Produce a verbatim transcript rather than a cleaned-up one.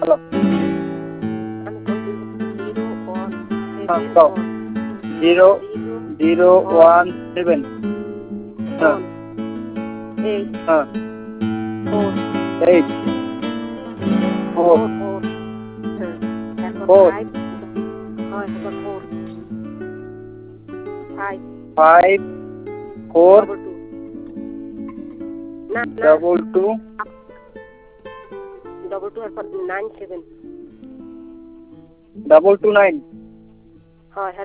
hello আমি কই zero one হ্যাঁ সেভেন কও one zero zero zero one seven হ্যাঁ ওয়ান এইট হ্যাঁ four eight four four four হ্যাঁ তারপর ফোর ফাইভ হয় তারপর four five five four double two না না ডবল টু ডবল টু তারপর nine seven double two nine হয়